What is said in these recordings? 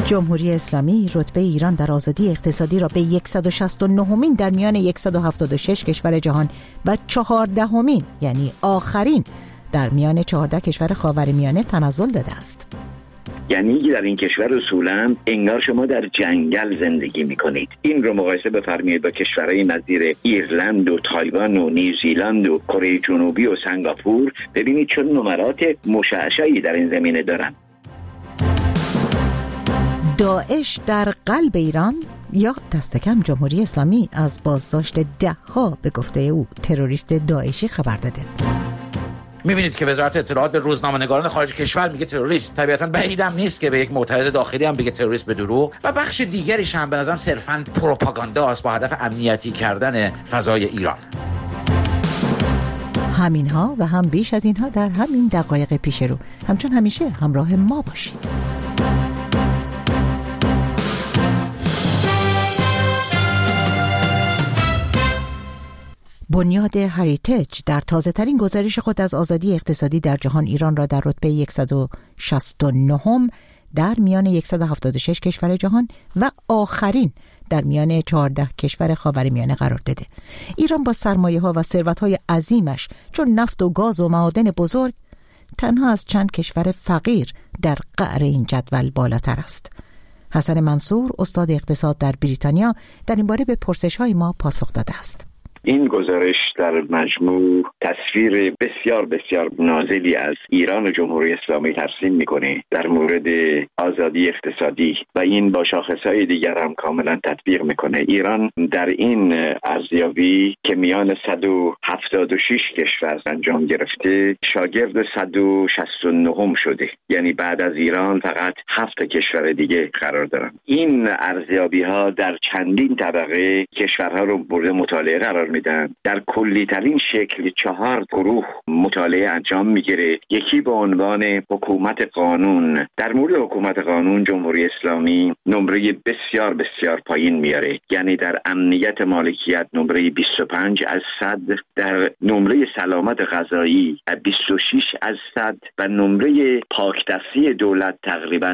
جمهوری اسلامی رتبه ایران در آزادی اقتصادی را به 169مین در میان 176 کشور جهان و 14مین یعنی آخرین در میان 14 کشور خاورمیانه تنزل داده است. یعنی در این کشور اصولا انگار شما در جنگل زندگی میکنید. این رو مقایسه بفرمایید با کشورهای نظیر ایرلند و تایوان و نیوزیلند و کره جنوبی و سنگاپور، ببینید چون نمرات مشعشعی در این زمینه دارن. داعش در قلب ایران یا دست کم جمهوری اسلامی از بازداشت 10 به گفته او تروریست داعشی خبر داده. می‌بینید که وزارت اطلاعات به روزنامه‌نگاران خارج کشور میگه تروریست. طبیعتاً بعیدم نیست که به یک معترض داخلی هم بگه تروریست به دروغ. و بخش دیگریش هم به نظرم صرفاً پروپاگاندا است با هدف امنیتی کردن فضای ایران. همینها و هم بیش از اینها در همین دقایق پیش رو. همچون همیشه همراه ما باشید. بنیاد هریتیج در تازه‌ترین گزارش خود از آزادی اقتصادی در جهان ایران را در رتبه 169 در میان 176 کشور جهان و آخرین در میان 14 کشور خاورمیانه قرار داده. ایران با سرمایه‌ها و ثروت‌های عظیمش چون نفت و گاز و معادن بزرگ تنها از چند کشور فقیر در قعر این جدول بالاتر است. حسن منصور استاد اقتصاد در بریتانیا در این باره به پرسش‌های ما پاسخ داده است. این گزارش در مجموع تصویر بسیار بسیار نازلی از ایران و جمهوری اسلامی ترسیم میکنه در مورد آزادی اقتصادی و این با شاخصهای دیگر هم کاملا تطبیق میکنه. ایران در این ارزیابی که میان 176 کشور انجام گرفته شاگرد 169 شده، یعنی بعد از ایران فقط 7 کشور دیگه قرار دارن. این ارزیابی ها در چندین طبقه کشورها رو مورد مطالعه قرار میدن. در کلی ترین شکل 4 گروه مطالعه انجام میگیره. یکی به عنوان حکومت قانون. در مورد حکومت قانون جمهوری اسلامی نمره بسیار بسیار پایین میاره، یعنی در امنیت مالکیت نمره 25 از 100، در نمره سلامت غذایی 26 از 100 و نمره پاکدستی دولت تقریبا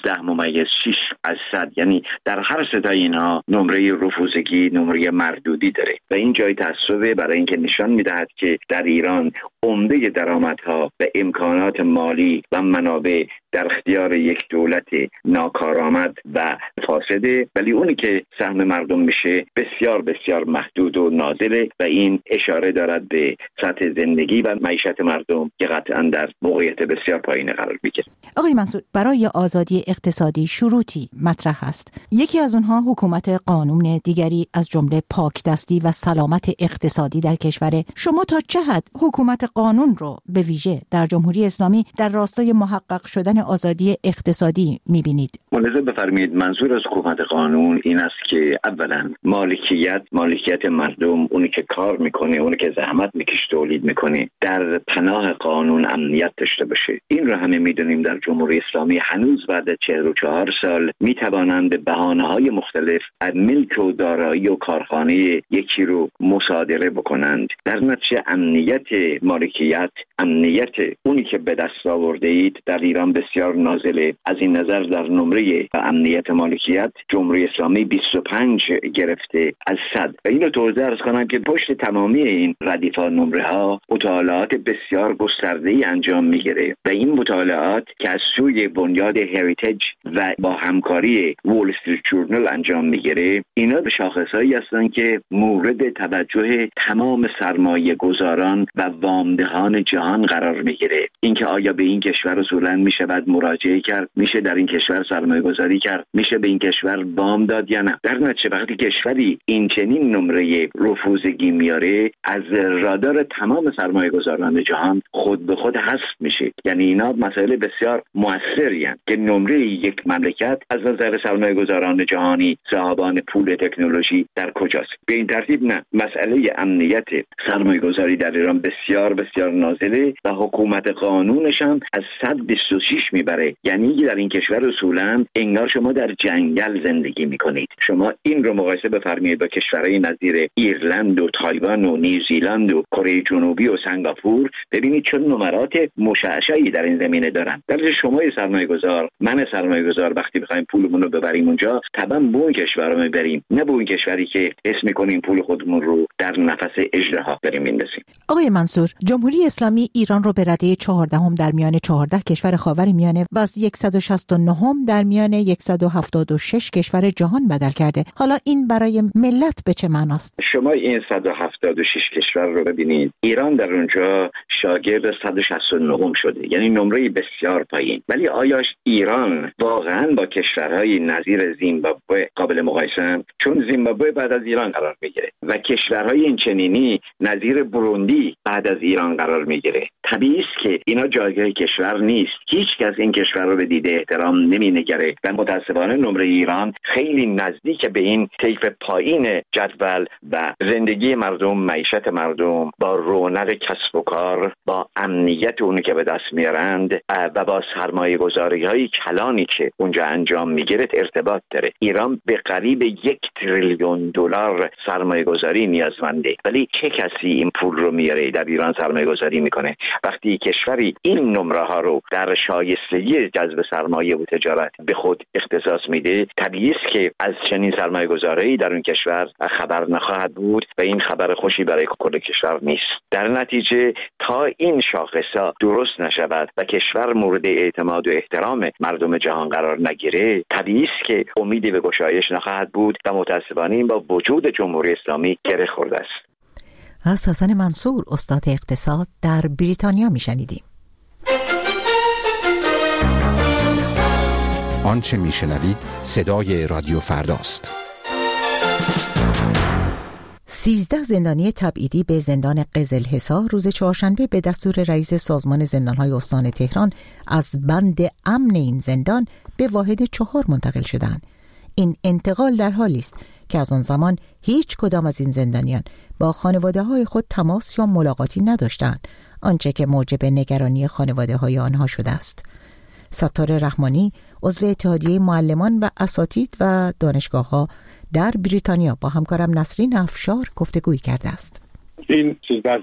19.6 از 100. یعنی در هر ستای اینها نمره رفوزگی، نمره مردودی داره و این جای تأسفه برای اینکه نشان میدهد که در ایران عمده درآمدها و امکانات مالی و منابع در اختیار یک دولت ناکارآمد و فاسده، ولی اونی که سهم مردم میشه بسیار بسیار محدود و نازله و این اشاره دارد به سطح زندگی و معیشت مردم که قطعا در موقعیت بسیار پایین قرار میگیره. آقای منصور، برای آزادی اقتصادی شروطی مطرح است. یکی از اونها حکومت قانون، دیگری از جمله پاکدستی و سلامت اقتصادی در کشور. شما تا چه حد حکومت قانون رو به ویژه در جمهوری اسلامی در راستای محقق شدن آزادی اقتصادی می‌بینید؟ ملاحظه بفرمایید منظور از حکومت قانون این است که اولا مالکیت مردم، اونی که کار میکنه، اونی که زحمت میکشه تولید میکنه، در پناه قانون امنیت داشته باشه. این رو همه میدونیم در جمهوری اسلامی هنوز بعد از 44 سال میتوانند به بهانه‌های مختلف ملک و دارایی و کارخانه یکی رو مصادره بکنند. در نتیجه امنیت مالکیت، امنیت اونی که به دست آورده اید در ایران بسیار نازله. از این نظر در نمره امنیت مالکیت جمهوری اسلامی 25 گرفته از 100 و اینو توضیح عرض کنم که پشت تمامی این ردیف‌ها نمره ها مطالعات بسیار گسترده‌ای انجام میگیره و این مطالعات که از سوی بنیاد هریتیج و با همکاری وال استریت جورنال انجام میگیره، اینا به شاخصهایی هستن که مورد توجه تمام سرمایه گذاران و وامدهان جهان قرار میگیره. اینکه آیا به این کشور اصولاً میشه بعد مراجعه کرد، میشه در این کشور سرمایه گذاری کرد، میشه به این کشور وام داد یا نه. در نتیجه وقتی کشوری این چنین نمره رفوزگی میاره از رادار تمام سرمایه گذاران جهان خود به خود حذف میشه. یعنی اینا مسائل بسیار موثری هستند که نمره یک مملکت از نظر سرمایه گذاران جهانی، صاحبان پول تکنولوژی در کجاست. به این ترتیب نه، مسئله امنیت سرمایه گذاری در ایران بسیار بسیار نازله و حکومت قانونش هم از 126 میبره. یعنی در این کشور اصولا انگار شما در جنگل زندگی میکنید. شما این رو مقایسه بفرمایید با کشورهای نظیر ایرلند و تایوان و نیوزیلند و کره جنوبی و سنگاپور، ببینید چه نمرات مشعشعی در این زمینه دارن. در شما سرمایه‌گذار، من سرمایه‌گذار، وقتی بخوایم پولمون رو ببریم اونجا، طبعا به اون کشور رو میبریم، نه به اون کشوری که اسم می‌کنیم پول خودمون رو در نفس اژدها بریم میندازیم. آقای منصور، جمهوری اسلامی ایران رو به رده 14 در میان 14 کشور خاورمیانه و از 169 در میان 176 کشور جهان بدل کرده. حالا این برای ملت به چه معناست؟ شما این 176 کشور رو ببینید، ایران در اونجا شاگرد 169 شده، یعنی نمره بسیار پایین. ولی آیا ایران واقعا با کشورهای نظیر زیمبابوه قابل مقایسه است؟ چون زیمبابوه بعد از ایران قرار میگیره و کشورهای این چنینی نظیر بروندی بعد از ایران قرار میگیره. طبیعی است که اینا جایگاه کشور نیست. هیچ کس این کشور رو به دیده احترام نمینگره و متاسفانه نمره ایران خیلی نزدیک به این طیف پایین جدول و زندگی مردم، معیشت مردم، با رونق کسب و کار، با امنیت اونی که به دست میارند و با سرمایه گذاری های کلانی که اونجا انجام میگیره ارتباط داره. ایران به قریب 1 تریلیون دلار سرمایه گذاری نیازمنده، ولی چه کسی این پول رو میاره در ایران سرمایه گذاری میکنه؟ وقتی کشوری این نمره ها رو در شایستگی جذب سرمایه و تجارت به خود اختصاص میده، طبیعی است که از چنین سرمایه گذاری در اون کشور خبر نخواهد بود و این خبر خوشی برای کل کشور نیست. در نتیجه تا این شاخصا درست نشود و کشور مورد اعتماد و احترام مردم جهان قرار نگیره، طبیعی است که امیدی به گشایش نخواهد بود و متأسفانه این با وجود جمهوری اسلامی گره خورده است. از حسن منصور، استاد اقتصاد در بریتانیا میشنیدیم. آنچه میشنوید صدای رادیو فرداست. 13 زندانی تبعیدی به زندان قزلحصار روز چهارشنبه به دستور رئیس سازمان زندان‌های استان تهران از بند امن این زندان به واحد 4 منتقل شدند. این انتقال در حالی است که از آن زمان هیچ کدام از این زندانیان با خانواده‌های خود تماس یا ملاقاتی نداشتند، آنچه که موجب نگرانی خانواده‌های آنها شده است. ستار رحمانی، عضو اتحادیه معلمان و اساتید و دانشگاه‌ها در بریتانیا، با همکارم نسرین افشار گفتگویی کرده است. این 13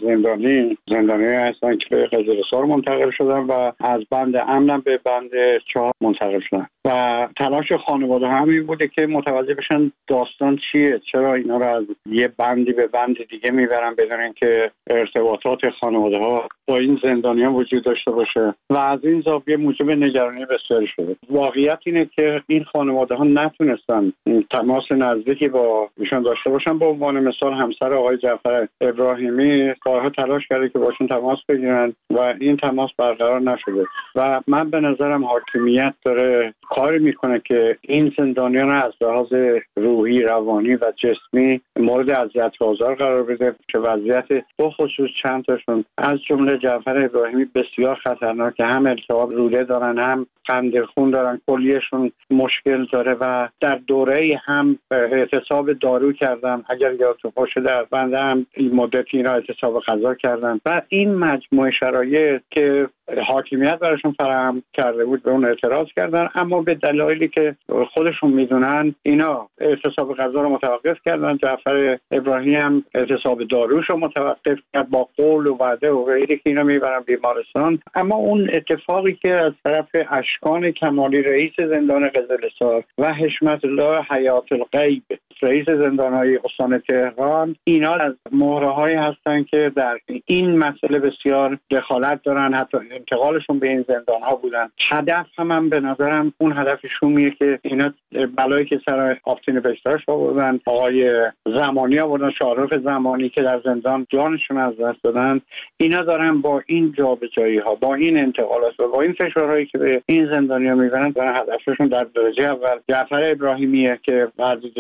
زندانی هستن که به قزلحصار منتقل شدن و از بند امن به بند 4 منتقل شدن و تلاش خانواده همین بوده که متوجه بشن داستان چیه، چرا اینا رو از یه بندی به بند دیگه میبرن بدون اینکه ارتباطات خانواده ها با این زندانیان وجود داشته باشه و از این زاویه موجب نگرانی بسیاری شده. واقعیت اینه که این خانواده ها نتونستن تماس نزدیکی با ایشان داشته باشن. به عنوان مثال همسر آقای جعفر ابراهیمی کارها تلاش کرده که باشون تماس بگیرن و این تماس برقرار نشده و من به نظرم حاکمیت داره کاری میکنه که این زندانیان از لحاظ روحی، روانی و جسمی مورد اذیت و آزار قرار بده که وضعیت بخصوص چند تاشون از جمله جعفر ابراهیمی بسیار خطرناکه، هم التهاب روده دارن، هم قند خون دارن، کلیهشون مشکل داره و در دوره هم اعتصاب دارو کردن، اگر یادتون باشه در بنده هم این مدتی اینا اعتصاب غذا کردن و این مجموعه شرایط که حاکمیت براشون فراهم کرده بود به اون اعتراض کردن، اما به دلایلی که خودشون میدونن اینا اعتصاب غذا رو متوقف کردن. جعفر ابراهیمی هم اعتصاب داروش رو متوقف کرد با قول و وعده و غیره که اینا میبرن بیمارستان. اما اون اتفاقی که از طرف اشکان کمالی رئیس زندان قزلحصار و حشمت الله حیات الغیب رئیس زندان‌های استان تهران، اینا از مهره‌هایی هستن که در این مسئله بسیار دخالت دارن، حتی انتقالشون به این زندان‌ها بودن. هدف هم به نظرم اون هدف شومیه که اینا بلایی که سر آفتین بهشتاش آوردن، آقای زمانی آوردن، شاهرخ زمانی که در زندان جانشون از دست دادن، اینا دارن با این جابجایی‌ها، با این انتقالات و با این فشارهایی که به این زندانی‌ها میبرن، دارن هدفشون در درجه اول جعفر ابراهیمیه که وضع جسمی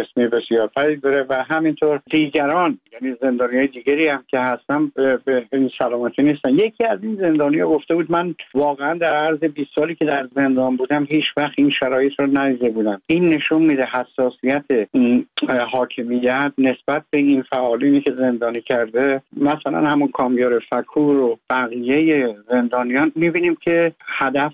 بسیار داره و همینطور دیگران، یعنی زندانیای دیگری هم که هستن به این سلامتی نیستن. یکی از این زندانی‌ها گفته بود من واقعا در عرض 20 سالی که در زندان بودم هیچ وقت این شرایط رو ندیده بودم. این نشون میده حساسیت این حاکمیت نسبت به این فعالینی که زندانی کرده. مثلا همون کامیار فکور و بقیه زندانیان میبینیم که هدف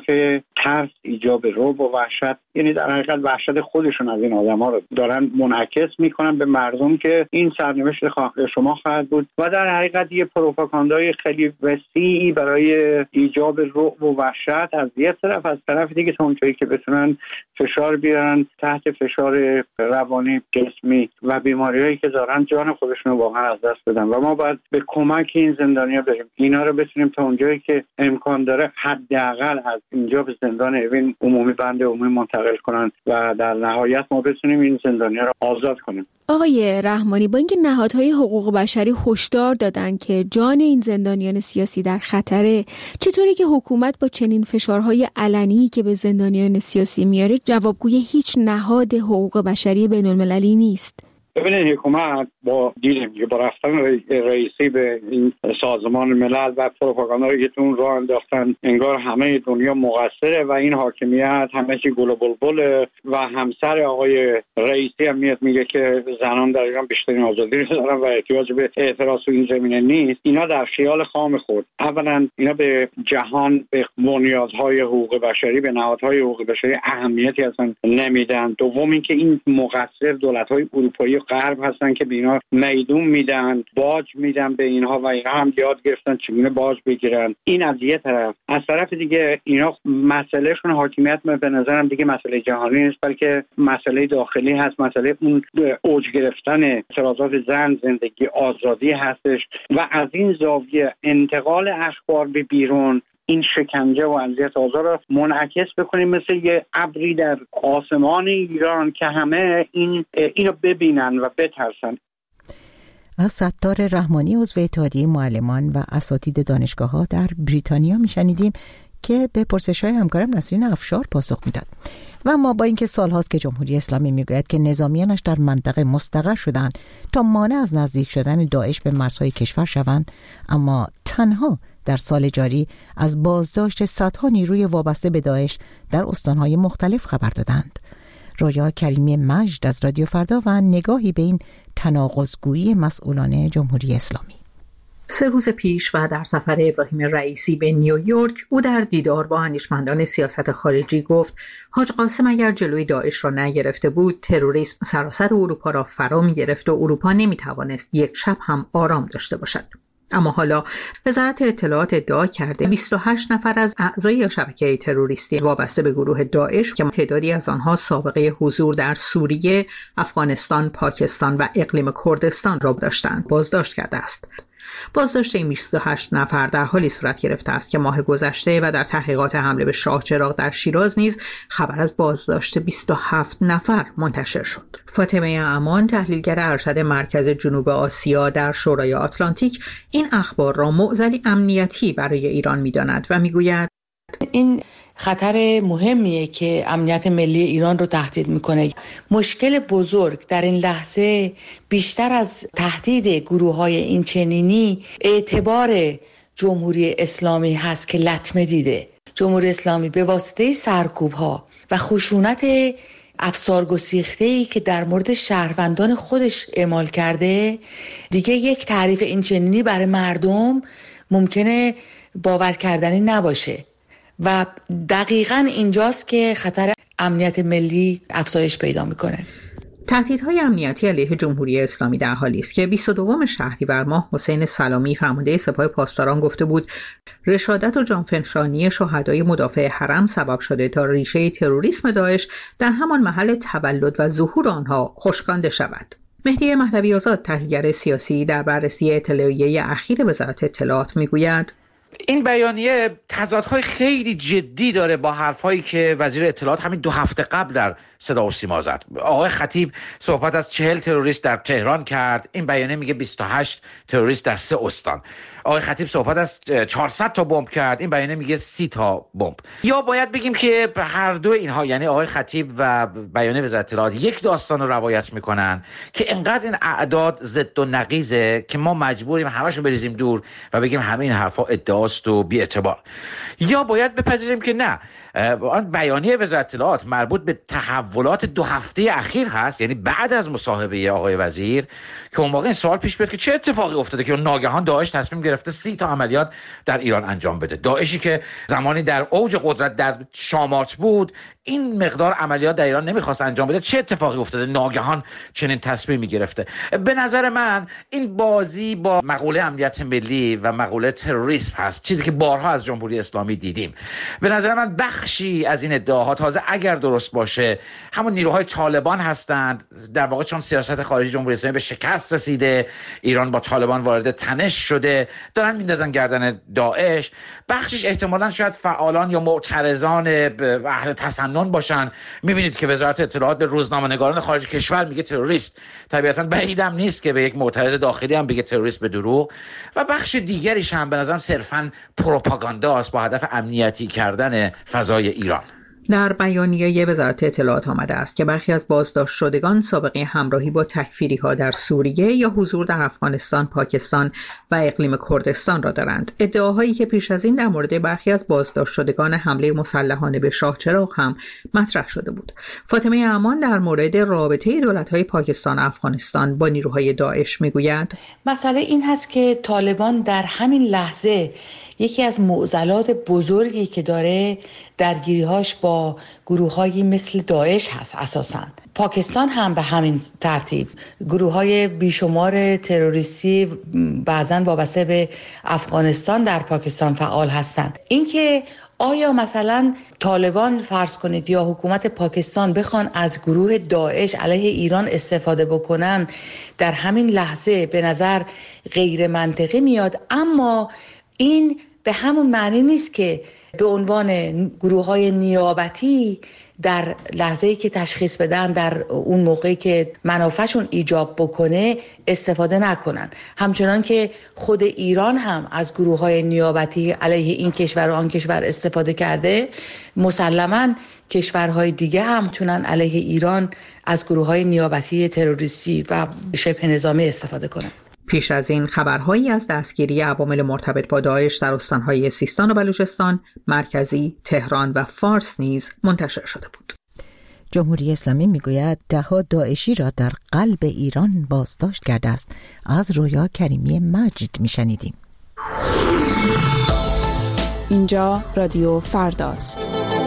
ترس، ایجاب رعب و وحشت، یعنی در حقیقت وحشت خودشون از این آدم‌ها رو دارن منعکس میکنن به مردم که این سرنوشت شما خواهد بود و در حقیقت یه پروپاگاندای خیلی وسیعی برای ایجاب رعب و وحشت از یه طرف، از طرف دیگه تا اونجایی که بتونن فشار بیارن تحت فشار روانی، جسمی و بیماریایی که دارن جان خودشون رو واقعا از دست بدن و ما باید به کمک این زندانی‌ها بریم، اینا رو بتونیم تا اونجایی که امکان داره حداقل از اینجا به زندان اوین عمومی، بند عمومی منتقل کنن و در نهایت ما بتونیم این زندانی‌ها رو آزاد کنیم. آقای رحمانی، با اینکه نهادهای حقوق بشری هشدار دادن که جان این زندانیان سیاسی در خطره، چطوری که حکومت با چنین فشارهای علنی که به زندانیان سیاسی میاره جوابگوی هیچ نهاد حقوق بشری بین‌المللی نیست؟ ببینید حکومت با دیدیم که با رفتن رئیسی به این سازمان ملل و پروپاگاندایی که اون راه انداختن انگار همه دنیا مقصره و این حاکمیت همه چی گل و بلبل و همسر آقای رئیسی هم میگه که زنان در ایران بیشترین آزادی رو دارن و احتیاج به اعتراض تو این زمینه نیست. اینا در خیال خام خود اولا اینا به جهان، به بنیادهای حقوق بشری، به نهادهای حقوق بشری اهمیتی اصلا نمیدن. دوم اینکه این مقصر دولت‌های اروپایی غرب هستن که به اینا میدون میدن، باج میدن به اینها و اینا هم یاد گرفتن چگونه باج بگیرن. این از یه طرف. از طرف دیگه اینا مسئلهشون حاکمیت به نظرم دیگه مسئله جهانی نیست، بلکه مسئله داخلی هست، مسئله اون اوج گرفتن اعتراضات زن، زندگی، آزادی هستش و از این زاویه انتقال اخبار به بیرون، این شکنجه و اذیت آزار رو منعکس بکنیم مثل یه ابری در آسمان ایران که همه اینو ببینن و بترسن. از ستار رحمانی عضو اتحادیه معلمان و اساتید دانشگاه‌ها در بریتانیا میشنیدیم که به پرسش‌های همکارم نسرین افشار پاسخ میداد. و ما با اینکه سال‌هاست که جمهوری اسلامی میگوید که نظامیانش در منطقه مستقر شدند تا مانع از نزدیک شدن داعش به مرزهای کشور شوند، اما تنها در سال جاری از بازداشت صدها نیروی وابسته به داعش در استانهای مختلف خبر دادند. رویا کریمی مجد از رادیو فردا و نگاهی به این تناقض‌گویی مسئولان جمهوری اسلامی. 3 روز پیش و در سفر ابراهیم رئیسی به نیویورک، او در دیدار با اندیشمندان سیاست خارجی گفت حاج قاسم اگر جلوی داعش را نگرفته بود، تروریسم سراسر اروپا را فرا می‌گرفت و اروپا نمی‌توانست یک شب هم آرام داشته باشد. اما حالا وزارت اطلاعات ادعا کرده 28 نفر از اعضای شبکه تروریستی وابسته به گروه داعش که تعدادی از آنها سابقه حضور در سوریه، افغانستان، پاکستان و اقلیم کردستان را داشتند، بازداشت کرده است. بازداشت این 28 نفر در حالی صورت گرفته است که ماه گذشته و در تحقیقات حمله به شاه چراغ در شیراز نیز خبر از بازداشت 27 نفر منتشر شد. فاطمه امان، تحلیلگر ارشد مرکز جنوب آسیا در شورای آتلانتیک، این اخبار را معضلی امنیتی برای ایران می‌داند و می‌گوید این خطر مهمیه که امنیت ملی ایران رو تهدید میکنه. مشکل بزرگ در این لحظه بیشتر از تهدید گروه‌های این چنینی اعتبار جمهوری اسلامی هست که لطمه دیده. جمهوری اسلامی به واسطه سرکوب‌ها و خشونت افسارگسیخته‌ای که در مورد شهروندان خودش اعمال کرده، دیگه یک تعریف این چنینی برای مردم ممکنه باور کردنی نباشه و دقیقاً اینجاست که خطر امنیت ملی افزایش پیدا میکنه. تهدیدهای امنیتی علیه جمهوری اسلامی در حالی است که 22 شهریور ماه حسین سلامی، فرمانده سپاه پاسداران، گفته بود رشادت و جانفشانی شهدای مدافع حرم سبب شده تا ریشه تروریسم داعش در همان محل تولد و ظهور آنها خشکانده شود. مهدی مهدوی آزاد، تحلیلگر سیاسی، در بررسی اطلاعیه اخیر وزارت اطلاعات میگوید این بیانیه تضادهای خیلی جدی داره با حرفهایی که وزیر اطلاعات همین 2 هفته قبل در صدا و سیما زد. آقای خطیب صحبت از 40 تروریست در تهران کرد، این بیانیه میگه 28 تروریست در 3 استان. آقای خطیب صحبت از 400 تا بمب کرد، این بیانیه میگه 30 تا بمب. یا باید بگیم که هر دو اینها، یعنی آقای خطیب و بیانیه وزارت اطلاعات، یک داستان رو روایت میکنن که انقدر این اعداد ضد و نقیضه که ما مجبوریم همشون بریزیم دور و بگیم همه این حرفا ادعاست و بی اعتبار. یا باید بپذیریم که نه، آن بیانیه وزارت اطلاعات مربوط به تحولات 2 هفته اخیر هست، یعنی بعد از مصاحبه آقای وزیر، که اون موقع این سوال پیش بیاد که چه اتفاقی افتاده که ناگهان داعش تصمیم گرفته 30 تا عملیات در ایران انجام بده. داعشی که زمانی در اوج قدرت در شامات بود، این مقدار عملیات در ایران نمیخواست انجام بده، چه اتفاقی افتاده ناگهان چنین تصمیمی گرفته؟ به نظر من این بازی با مقوله امنیت ملی و مقوله تروریسم هست، چیزی که بارها از جمهوری اسلامی دیدیم. به نظر من بخشی از این ادعاها، تازه اگر درست باشه، همون نیروهای طالبان هستند. در واقع چون سیاست خارجی جمهوری اسلامی به شکست رسیده، ایران با طالبان وارد تنش شده، دارن میندازن گردن داعش. بخشش احتمالاً شاید فعالان یا معترضان اهل تسنن باشن. میبینید که وزارت اطلاعات به روزنامه‌نگاران خارج کشور میگه تروریست. طبیعتاً بعیدم نیست که به یک معترض داخلی هم بگه تروریست به دروغ. و بخش دیگریش هم به نظرم صرفاً پروپاگانداست با هدف امنیتی کردن فضای ایران. در بیانیه وزارت اطلاعات آمده است که برخی از بازداشت شدگان سابقه همراهی با تکفیری‌ها در سوریه یا حضور در افغانستان، پاکستان و اقلیم کردستان را دارند. ادعاهایی که پیش از این در مورد برخی از بازداشت شدگان حمله مسلحانه به شاهچراغ هم مطرح شده بود. فاطمه امان در مورد رابطه دولت‌های پاکستان و افغانستان با نیروهای داعش میگوید: مسئله این هست که طالبان در همین لحظه یکی از معضلات بزرگی که داره درگیری‌هاش با گروه‌هایی مثل داعش هست. اساساً پاکستان هم به همین ترتیب گروه‌های بیشمار تروریستی بعضاً وابسته به افغانستان در پاکستان فعال هستند. اینکه آیا مثلا طالبان فرض کنید یا حکومت پاکستان بخوان از گروه داعش علیه ایران استفاده بکنن، در همین لحظه به نظر غیر منطقی میاد، اما این به همون معنی نیست که به عنوان گروه‌های نیابتی در لحظه‌ای که تشخیص بدن در اون موقعی که منافعشون ایجاب بکنه استفاده نکنن. همچنان که خود ایران هم از گروه‌های نیابتی علیه این کشور و آن کشور استفاده کرده، مسلماً کشورهای دیگه هم میتونن علیه ایران از گروه‌های نیابتی تروریستی و شبه نظامی استفاده کنن. پیش از این خبرهایی از دستگیری عوامل مرتبط با داعش در استانهای سیستان و بلوچستان، مرکزی، تهران و فارس نیز منتشر شده بود. جمهوری اسلامی میگوید 10 داعشی را در قلب ایران بازداشت کرده است. از رویا کریمی مجید میشنیدیم. اینجا رادیو فرداست.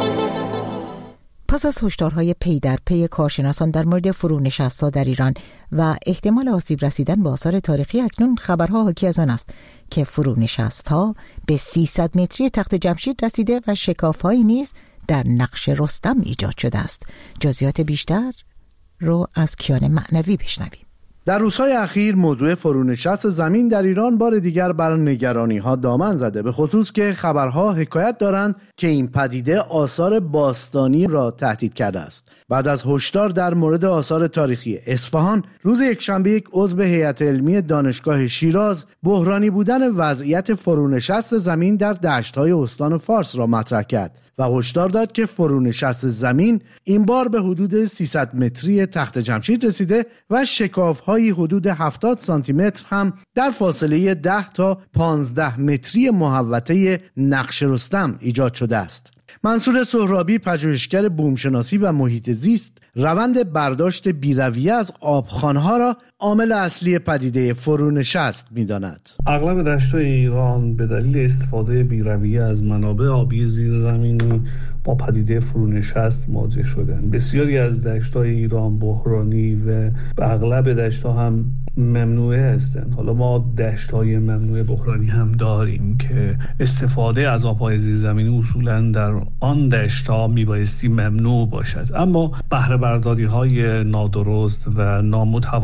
پس از هشدارهای پی در پی کارشناسان در مورد فرونشست‌ها در ایران و احتمال آسیب رسیدن به آثار تاریخی، اکنون خبرها حاکی از آن است که فرونشست‌ها به 300 متری تخت جمشید رسیده و شکاف‌هایی نیز در نقش رستم ایجاد شده است. جزئیات بیشتر رو از کیان معنوی بشنویم. در روزهای اخیر موضوع فرونشست زمین در ایران بار دیگر بر نگرانی‌ها دامن زده، به خصوص که خبرها حکایت دارند که این پدیده آثار باستانی را تهدید کرده است. بعد از هشدار در مورد آثار تاریخی اصفهان، روز یکشنبه یک عضو هیئت علمی دانشگاه شیراز بحرانی بودن وضعیت فرونشست زمین در دشت‌های استان فارس را مطرح کرد و هشدار داد که فرونشست زمین این بار به حدود 300 متری تخت جمشید رسیده و شکاف‌های حدود 70 سانتی متر هم در فاصله 10 تا 15 متری محوطه نقش رستم ایجاد شده است. منصور سهرابی، پژوهشگر بومشناسی و محیط زیست، روند برداشت بی‌رویه از آبخوان‌ها را عامل اصلی پدیده فرونشست می‌داند. اغلب دشت‌های ایران به دلیل استفاده بی‌رویه از منابع آبی زیرزمینی با پدیده فرونشست مواجه شدند. بسیاری از دشت‌های ایران بحرانی و اغلب دشت‌ها هم ممنوعه هستند. حالا ما دشت‌های ممنوعه بحرانی هم داریم که استفاده از آب‌های زیرزمینی اصولاً در آن دشت‌ها میبایستی ممنوع باشد، اما بهره برداری‌های نادرست و نامتوازنی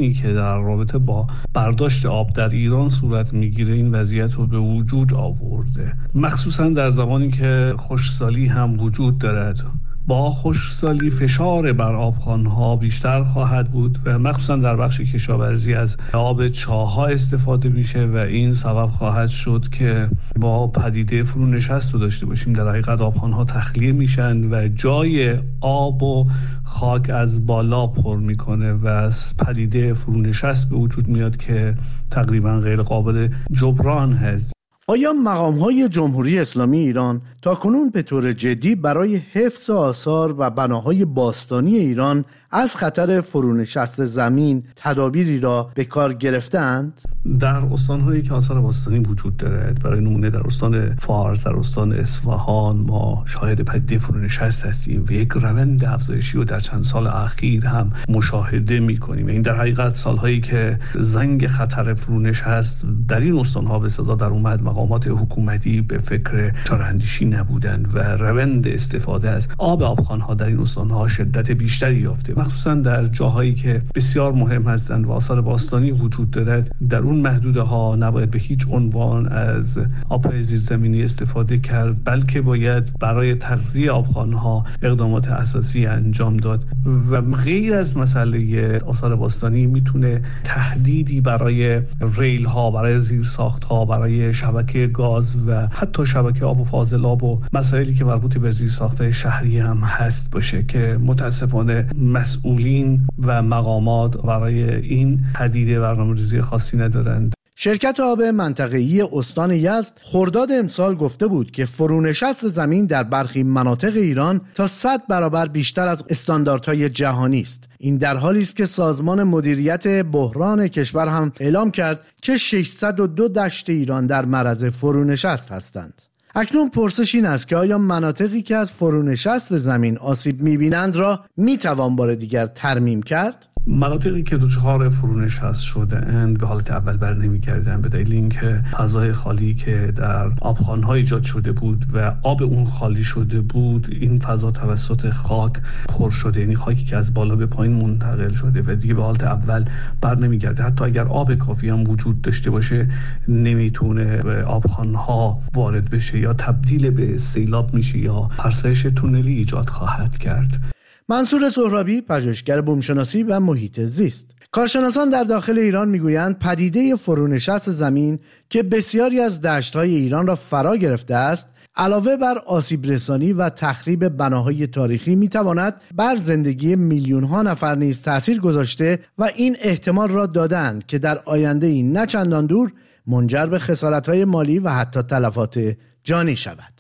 تحریمی که در رابطه با برداشت آب در ایران صورت میگیره این وضعیت رو به وجود آورده، مخصوصا در زمانی که خشکسالی هم وجود دارد. با خشکسالی فشار بر آبخوان‌ها بیشتر خواهد بود و مخصوصا در بخش کشاورزی از آب چاه‌ها استفاده میشه و این سبب خواهد شد که با پدیده فرونشست رو داشته باشیم. در حقیقت آبخوان‌ها تخلیه میشن و جای آب و خاک از بالا پر میکنه و پدیده فرونشست به وجود میاد که تقریبا غیر قابل جبران هست. آیا مقام‌های جمهوری اسلامی ایران تاکنون به طور جدی برای حفظ آثار و بناهای باستانی ایران از خطر فرونشست زمین تدابیری را به کار گرفتند؟ در استان‌هایی که آثار باستانی وجود دارد، برای نمونه در استان فارس، در استان اصفهان، ما شاهد پدیده فرونشست هستیم و یک روند افزایشی رو در چند سال اخیر هم مشاهده می‌کنیم. این در حقیقت سال‌هایی که زنگ خطر فرونشست در این استان‌ها به صدا در اومد، مقامات حکومتی به فکر چاره‌اندیشی نبودند و روند استفاده از آبخوان‌ها در این استان‌ها شدت بیشتری یافته، مخصوصا در جاهایی که بسیار مهم هستند و آثار باستانی وجود دارد. در اون محدوده ها نباید به هیچ عنوان از آب‌های زیرزمینی استفاده کرد، بلکه باید برای تغذیه آبخوان‌ها اقدامات اساسی انجام داد و غیر از مسئله آثار باستانی میتونه تهدیدی برای ریل ها، برای زیرساخت‌ها، برای شبکه گاز و حتی شبکه آب و فاضلاب و مسائلی که مربوط به زیرساخت‌های شهری هم هست باشه که متاسفانه مسئولین و مقامات برای این پدیده برنامه‌ریزی خاصی ندارند. شرکت آب منطقه‌ای استان یزد خرداد امسال گفته بود که فرونشست زمین در برخی مناطق ایران تا 100 برابر بیشتر از استانداردهای جهانی است. این در حالی است که سازمان مدیریت بحران کشور هم اعلام کرد که 602 دشت ایران در معرض فرونشست هستند. اکنون پرسش این است که آیا مناطقی که از فرونشست زمین آسیب می‌بینند را می‌توان بار دیگر ترمیم کرد؟ مناطقی که دچار فرونشست شده اند به حالت اول بر نمی‌گردند به دلیل اینکه فضای خالی که در آبخوان‌ها ایجاد شده بود و آب اون خالی شده بود، این فضا توسط خاک پر شده، یعنی خاکی که از بالا به پایین منتقل شده و دیگه به حالت اول بر نمی‌گرده. حتی اگر آب کافی هم وجود داشته باشه نمیتونه به آبخوان‌ها وارد بشه یا تبدیل به سیلاب میشه یا فرسایش تونلی ایجاد خواهد کرد. منصور سهرابی، پژوهشگر بومشناسی و محیط زیست. کارشناسان در داخل ایران میگویند پدیده فرونشست زمین که بسیاری از دشت‌های ایران را فرا گرفته است، علاوه بر آسیب رسانی و تخریب بناهای تاریخی میتواند بر زندگی میلیون‌ها نفر نیز تأثیر گذاشته و این احتمال را دادند که در آینده نه چندان دور منجر به خسارت‌های مالی و حتی تلفات جانی شود.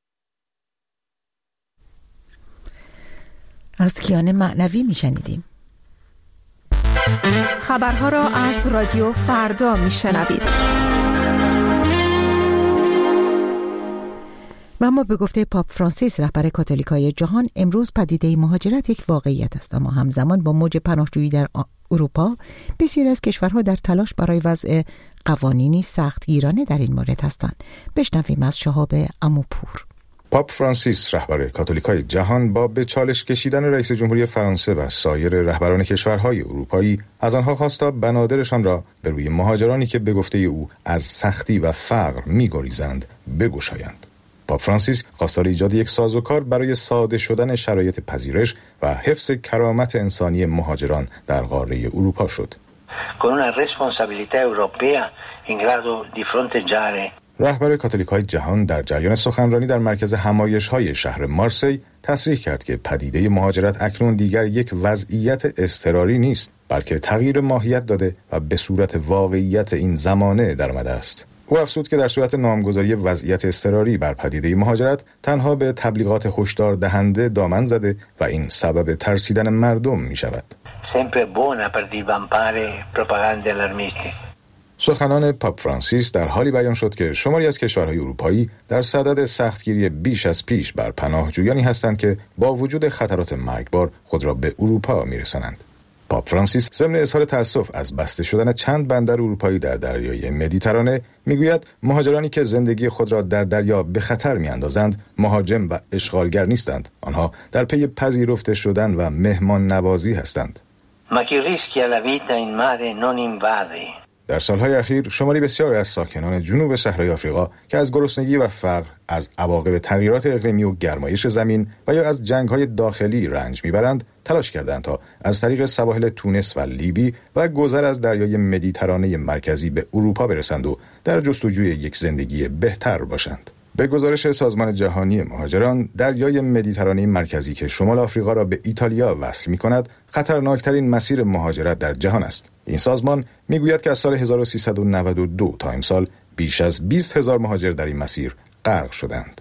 از کیان معنوی میشنیدیم. خبرها را از رادیو فردا میشنوید. و اما به گفته پاپ فرانسیس رهبر کاتولیکای جهان، امروز پدیده مهاجرت یک واقعیت است، اما همزمان با موج پناهجویی در اروپا بسیاری از کشورها در تلاش برای وضع قوانینی سختگیرانه در این مورد هستند. بشنویم از شهاب اموپور. پاپ فرانسیس رهبر کاتولیکای جهان با به چالش کشیدن رئیس جمهوری فرانسه و سایر رهبران کشورهای اروپایی از آنها خواست تا بنادرشان را به روی مهاجرانی که به گفته او از سختی و فقر می‌گریزند بگشایند. پاپ فرانسیس خواستار ایجاد یک سازوکار برای ساده شدن شرایط پذیرش و حفظ کرامت انسانی مهاجران در قاره اروپا شد. con una responsabilità europea in grado di fronteggiare. رهبر کاتولیکای جهان در جریان سخنرانی در مرکز همایش‌های شهر مارسی تصریح کرد که پدیده مهاجرت اکنون دیگر یک وضعیت اضطراری نیست، بلکه تغییر ماهیت داده و به صورت واقعیت این زمانه درآمده است. او افزود که در صورت نامگذاری وضعیت اضطراری بر پدیده مهاجرت تنها به تبلیغات هشدار دهنده دامن زده و این سبب ترسیدن مردم می شود. سخنان پاپ فرانسیس در حالی بیان شد که شماری از کشورهای اروپایی در صدد سختگیری بیش از پیش بر پناهجویانی هستند که با وجود خطرات مرگبار خود را به اروپا می‌رسانند. پاپ فرانسیس ضمن اظهار تأسف از بسته شدن چند بندر اروپایی در دریای مدیترانه میگوید مهاجرانی که زندگی خود را در دریا به خطر میاندازند مهاجم و اشغالگر نیستند، آنها در پی پذیرفته شدن و مهمان نوازی هستند. ma chi rischia la vita in mare non invade. در سالهای اخیر شماری بسیار از ساکنان جنوب صحرای آفریقا که از گرسنگی و فقر، از عواقب تغییرات اقلیمی و گرمایش زمین و یا از جنگ‌های داخلی رنج میبرند، تلاش کردند تا از طریق سواحل تونس و لیبی و گذر از دریای مدیترانه مرکزی به اروپا برسند و در جستجوی یک زندگی بهتر باشند. به گزارش سازمان جهانی مهاجران، دریای مدیترانه مرکزی که شمال آفریقا را به ایتالیا وصل می‌کند، خطرناکترین مسیر مهاجرت در جهان است. این سازمان میگوید که از سال 1392 تا امسال بیش از 20,000 مهاجر در این مسیر غرق شدند.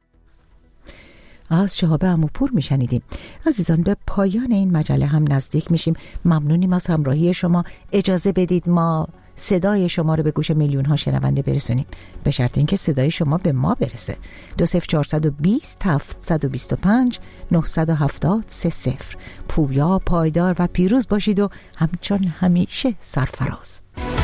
از شهاب عموپور میشنیدیم. عزیزان، به پایان این مجله هم نزدیک میشیم. ممنونیم از همراهی شما. اجازه بدید ما صدای شما رو به گوش میلیون ها شنونده برسونیم، به شرط اینکه صدای شما به ما برسه. 20420 725 970 30. پویا، پایدار و پیروز باشید و همچون همیشه سرفراز.